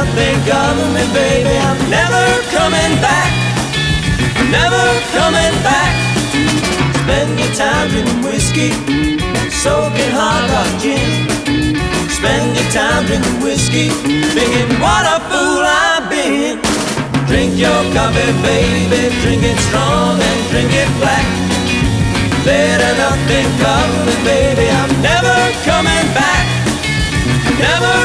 not think of me, baby. I'm never coming back, never coming back. Spend your time drinking whiskey, soaking hard rock gin. Spend your time drinking whiskey, thinking what a fool I've been. Drink your coffee, baby, drink it strong and drink it black. Better not think of me, baby, I'm never coming back, never